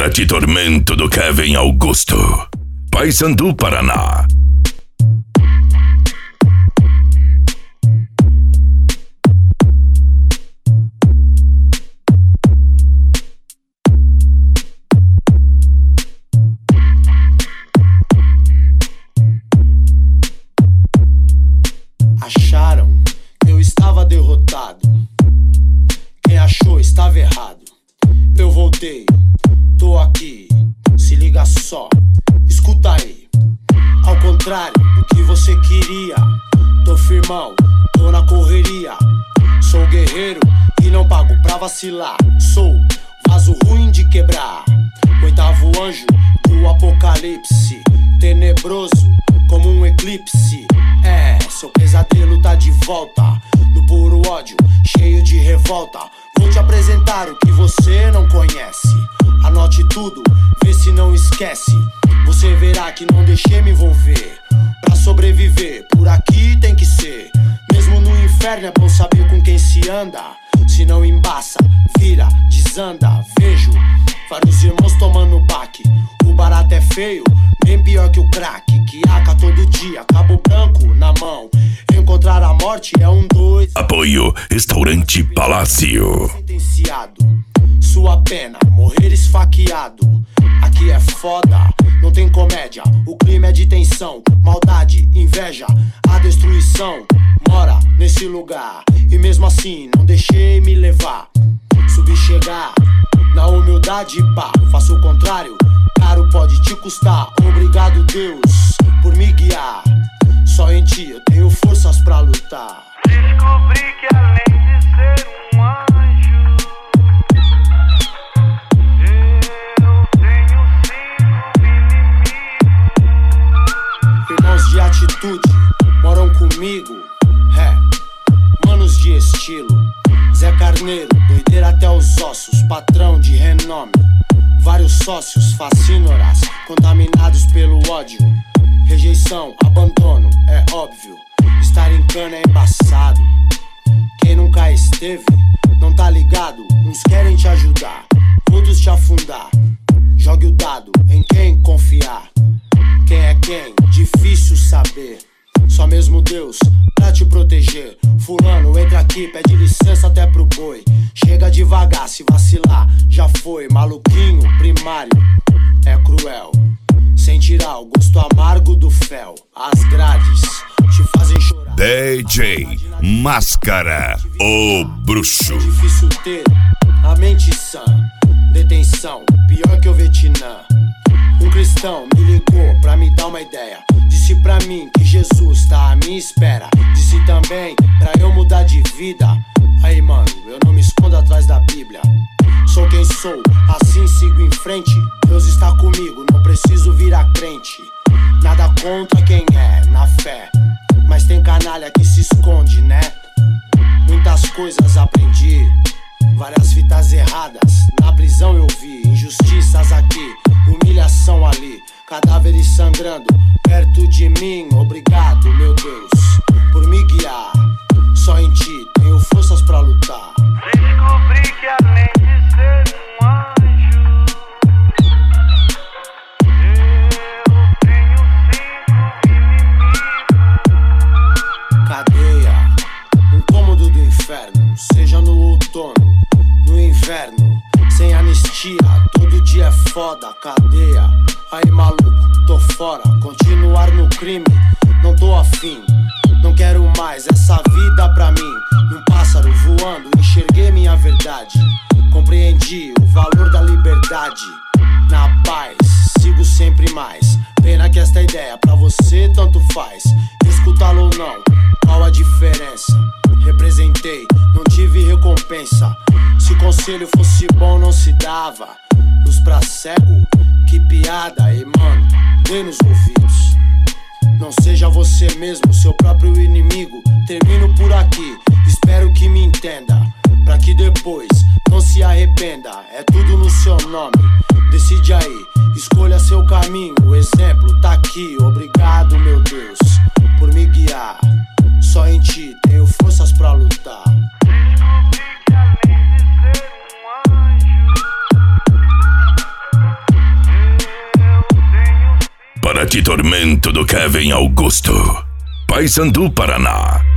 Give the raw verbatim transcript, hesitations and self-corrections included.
Sete Tormento do Kevin Augusto, Paysandu, Paraná. Acharam que eu estava derrotado. Quem achou estava errado. Eu voltei, tô aqui, se liga só, escuta aí. Ao contrário do que você queria, tô firmão, tô na correria. Sou guerreiro e não pago pra vacilar. Sou vaso ruim de quebrar, oitavo anjo do apocalipse, tenebroso como um eclipse. É, seu pesadelo tá de volta, no puro ódio, cheio de revolta. Vou te apresentar o que você não conhece. Anote tudo, vê se não esquece. Você verá que não deixei me envolver. Pra sobreviver, por aqui tem que ser. Mesmo no inferno é bom saber com quem se anda. Se não embaça, vira, desanda. Vejo vários irmãos tomando baque. O barato é feio, bem pior que o crack. Que aca todo dia, cabo branco na mão. Encontrar a morte é um dois. Apoio Restaurante Palácio. Sentenciado, sua pena, morrer esfaqueado. Aqui é foda, não tem comédia. O clima é de tensão, maldade, inveja. A destruição mora nesse lugar. E mesmo assim não deixei me levar. Subi chegar na humildade, pá, faço o contrário, caro pode te custar. Obrigado Deus por me guiar. Só em ti eu tenho forças pra lutar. Descobri que além de ser um anjo, eu tenho cinco inimigos. Irmãos de atitude moram comigo, é, manos de estilo. Zé Carneiro, doideira até os ossos, patrão de renome. Vários sócios, fascínoras, contaminados pelo ódio. Rejeição, abandono, é óbvio. Estar em cana é embaçado. Quem nunca esteve, não tá ligado. Uns querem te ajudar, outros te afundar. Jogue o dado em quem confiar. Quem é quem, difícil saber. Só mesmo Deus pra te proteger. Fulano, entra aqui, pede licença até pro boi. Chega devagar, se vacilar, já foi. Maluquinho, primário, é cruel. Sem tirar o gosto amargo do fel. As grades te fazem chorar. D J Máscara, o bruxo. É difícil ter a mente sã. Detenção, pior que o Vietnã. Um cristão me ligou pra me dar uma ideia. Disse pra mim que Jesus tá à minha espera. Disse também pra eu mudar de vida. Aí mano, eu não me escondo atrás da Bíblia. Sou quem sou, assim sigo em frente. Deus está comigo, não preciso virar crente. Nada contra quem é, na fé. Mas tem canalha que se esconde, né? Muitas coisas aprendi, várias fitas erradas. Na prisão eu vi injustiças aqui, humilhação ali, cadáveres sangrando perto de mim. Obrigado, meu Deus, por me guiar. Só em ti tenho forças pra lutar. Descobri que além de ser um anjo, eu tenho cinco inimigos. Cadeia, um cômodo do inferno. Seja no outono, no inverno. Sem anistia, todo dia é foda. Cadeia, aí maluco, tô fora. Continuar no crime, não tô afim. Não quero mais essa vida pra mim. Num pássaro voando, enxerguei minha verdade. Compreendi o valor da liberdade. Na paz, sigo sempre mais. Pena que esta ideia pra você tanto faz. Escutá-lo ou não, qual a diferença? Representei, não tive recompensa. Se conselho fosse bom não se dava. Luz pra cego, que piada. E mano, dê nos ouvidos. Não seja você mesmo, seu próprio inimigo. Termino por aqui, espero que me entenda. Pra que depois não se arrependa. É tudo no seu nome, decide aí. Escolha seu caminho, o exemplo tá aqui. Obrigado, meu Deus, por me guiar. Só em ti tenho forças pra lutar. Descobri que além de ser um anjo, Norte Tormento do Kevin Augusto. Paysandu, Paraná.